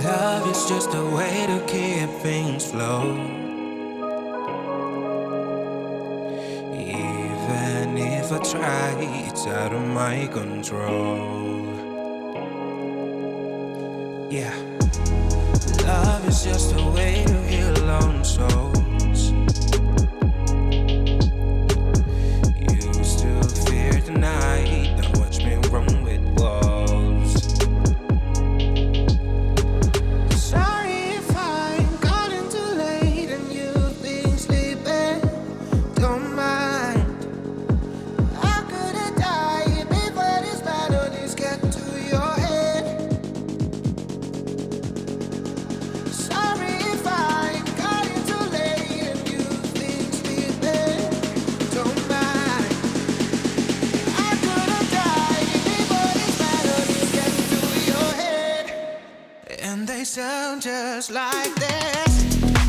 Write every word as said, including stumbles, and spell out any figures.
Love is just a way to keep things flow. Even if I try, it's out of my control. Yeah. Love is just a way to heal lone souls. You still fear the night, don't watch me run with walls. Sorry if I'm calling too late and you've been sleeping. Don't mind. I could have died before this melodies get to your head. Sorry if I'm calling too late and you've been sleeping. Don't mind. I could have died before this melodies get to your head. And they sound just like this.